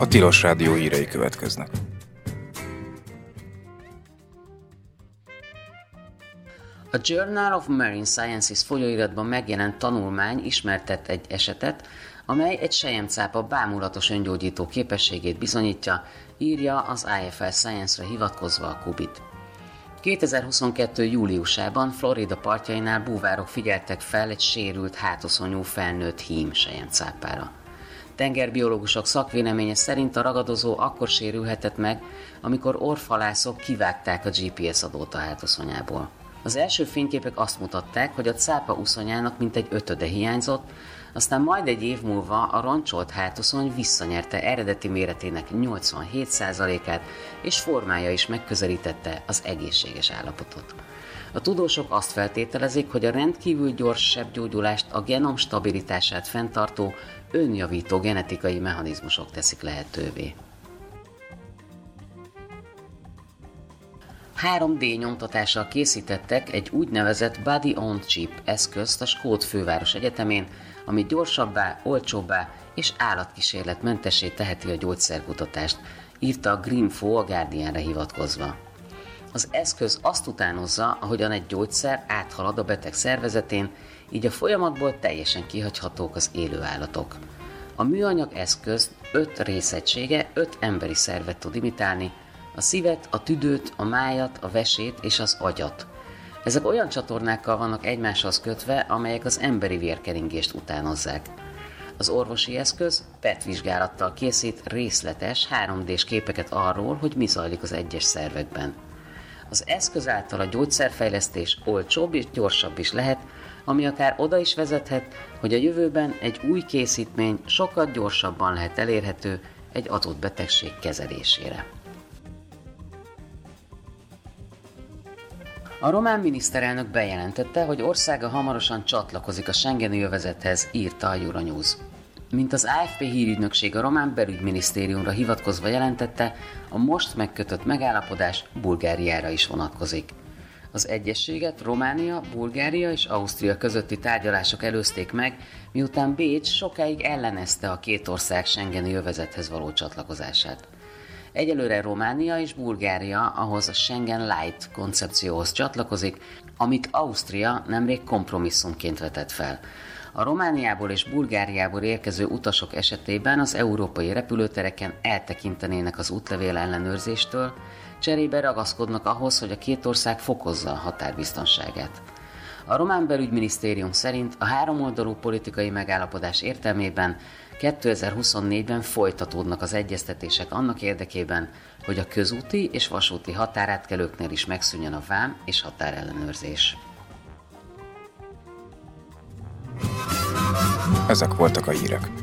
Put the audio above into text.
Tilos Rádió hírei következnek. A Journal of Marine Sciences folyóiratban megjelent tanulmány ismertett egy esetet, amely egy selyemcápa bámulatos öngyógyító képességét bizonyítja, írja az IFL Science-re hivatkozva a Kubit. 2022. júliusában Florida partjainál búvárok figyeltek fel egy sérült hátoszonyú felnőtt hím selyemcápára. Tengerbiológusok szakvéleménye szerint a ragadozó akkor sérülhetett meg, amikor orvhalászok kivágták a GPS adót a hátoszonyából. Az első fényképek azt mutatták, hogy a cápa uszonyának mintegy ötöde hiányzott, aztán majd egy év múlva a roncsolt hátoszony visszanyerte eredeti méretének 87%-át, és formája is megközelítette az egészséges állapotot. A tudósok azt feltételezik, hogy a rendkívül gyors sebgyógyulást a genom stabilitását fenntartó, önjavító genetikai mechanizmusok teszik lehetővé. 3D nyomtatással készítettek egy úgynevezett Body on Chip eszközt a skót főváros egyetemén, ami gyorsabbá, olcsóbbá és állatkísérletmentessé teheti a gyógyszerkutatást, írta a Grimfo a Guardianre hivatkozva. Az eszköz azt utánozza, ahogyan egy gyógyszer áthalad a beteg szervezetén, így a folyamatból teljesen kihagyhatók az élő állatok. A műanyag eszköz 5 részegysége 5 emberi szervet tud imitálni, a szívet, a tüdőt, a májat, a vesét és az agyat. Ezek olyan csatornákkal vannak egymáshoz kötve, amelyek az emberi vérkeringést utánozzák. Az orvosi eszköz PET vizsgálattal készít részletes 3D-s képeket arról, hogy mi zajlik az egyes szervekben. Az eszköz által a gyógyszerfejlesztés olcsóbb és gyorsabb is lehet, ami akár oda is vezethet, hogy a jövőben egy új készítmény sokkal gyorsabban lehet elérhető egy adott betegség kezelésére. A román miniszterelnök bejelentette, hogy országa hamarosan csatlakozik a schengeni övezethez, írta a Euronews. Mint az AFP hírügynökség a román belügyminisztériumra hivatkozva jelentette, a most megkötött megállapodás Bulgáriára is vonatkozik. Az egyezséget Románia, Bulgária és Ausztria közötti tárgyalások előzték meg, miután Bécs sokáig ellenezte a két ország schengeni övezethez való csatlakozását. Egyelőre Románia és Bulgária ahhoz a Schengen Light koncepcióhoz csatlakozik, amit Ausztria nemrég kompromisszumként vetett fel. A Romániából és Bulgáriából érkező utasok esetében az európai repülőtereken eltekintenének az útlevél ellenőrzéstől, cserébe ragaszkodnak ahhoz, hogy a két ország fokozza a határbiztonságát. A román belügyminisztérium szerint a háromoldalú politikai megállapodás értelmében 2024-ben folytatódnak az egyeztetések annak érdekében, hogy a közúti és vasúti határátkelőknél is megszűnjön a vám és határellenőrzés. Ezek voltak a hírek.